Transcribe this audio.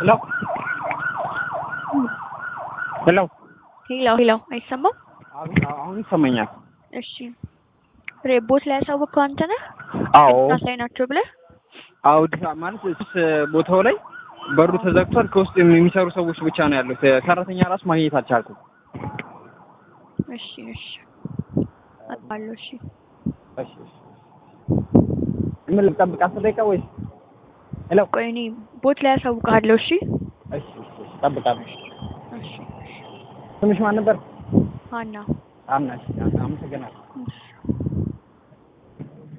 Hello. Hello. ሄሎ አይሰማም? አሁን ይሰማኛል። እሺ ሬቦት ላይ ያሳወቅከው አንተ ነህ? አዎ ላይ ናቸው ብለህ? አዎ ማለት ቦታው ላይ በሩ ተዘግቷል። ከውስጥ የሚሰሩ ሰዎች ብቻ ነው ያሉት። ሰራተኛ ራስ ማግኘት አልቻልኩም። እሺ አባለው። እሺ ምን ልጠብቅ? 10 ደቂቃ ወይስ? ሄሎ ቆይ እኔ ቦት ላይ ያሳውቃለሁ። እሺ ጠብቃለሁ። እሺ ስምሽ ማን ነበር? ሃና። አምናሽ አመሰግናለሁ።